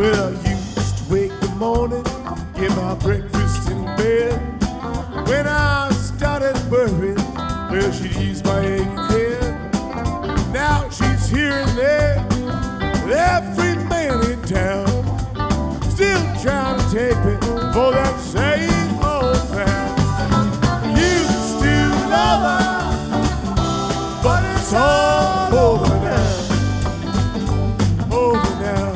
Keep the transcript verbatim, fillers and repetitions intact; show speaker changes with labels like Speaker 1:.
Speaker 1: Well, I used to wake the morning, get my breakfast in bed. When I started worrying, well, she'd ease my aching head. Now she's here and there, every